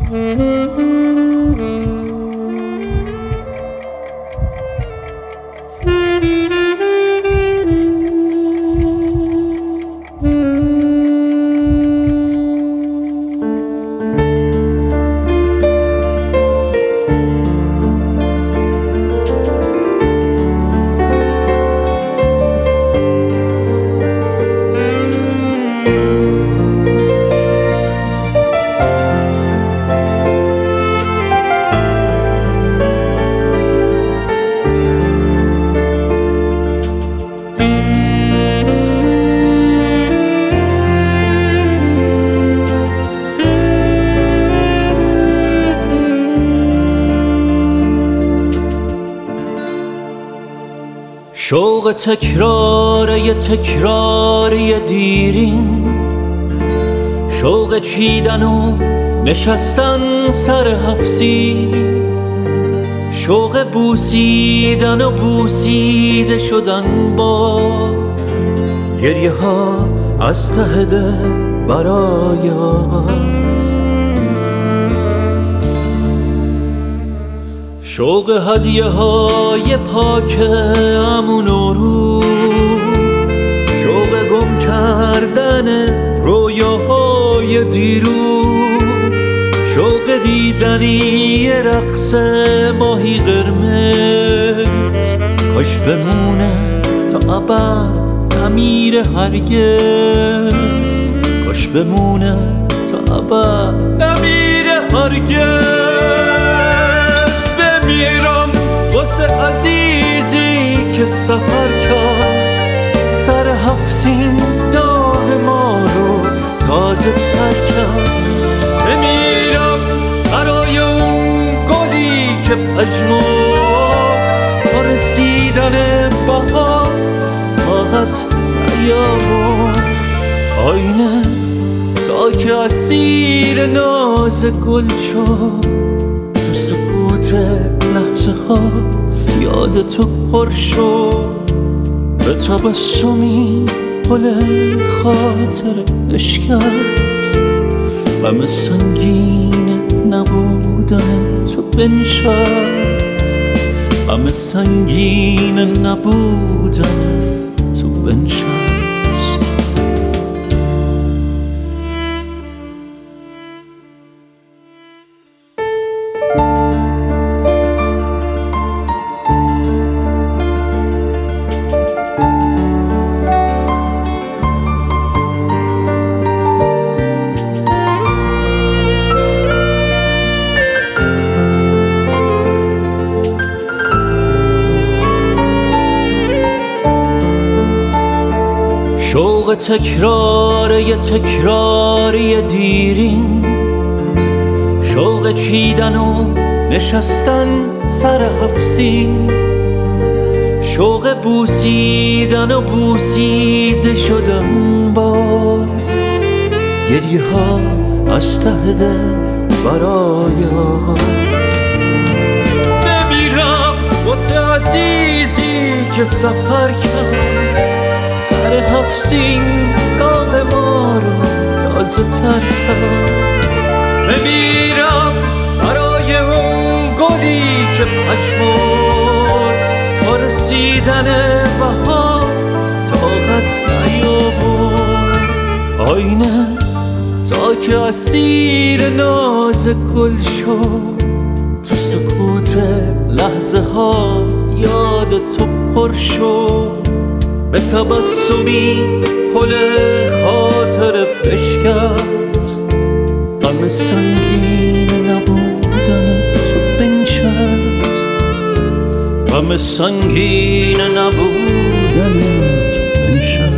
شوق تکراری دیرین، شوق چیدن و نشستن سر حفظی، شوق بوسیدن و بوسیده شدن باز، گریه ها از ته دل برای آغاز، شوق هدیه های پاک امون روز، شوق گم کردن رویاهای دیروز، شوق دیدنی رقص ماهی قرمز، کاش بمونه تا ابد نمیره هرگز، کاش بمونه تا ابد نمیره هرگز. بمیرم واسه عزیزی که سفر کرد، سر حفظین داغ ما رو تازه تر کرد. بمیرم برای اون گلی که پژمرد، تا رسیدن بهار طاقت نیاورد. آینه تا که اسیر ناز گل شد، تو سکوت لحظه ها یاد تو پر شد. به تبسمی پل خاطر اشکست، غم سنگین نبودن تو بنشست، غم سنگین نبودن تو بنشست. شوق تکراری دیرین، شوق چیدن و نشستن سر حفظین، شوق بوسیدن و بوسیده شدن باز، گریه ها از ته دل برای آغاز. بمیرم واسه عزیزی که سفر کرد، سر حفظین داغ ما رو تازه تر کرد. بمیرم برای اون گلی که پژمرد، تا رسیدن بهار طاقت نیاورد. آینه تا که اسیر ناز گل شد، تو سکوت لحظه ها یاد تو پر شد. به تبسمی پل خاطر بشکست، غم سنگین نبودن تو بنشست، غم سنگین نبودن تو بنشست.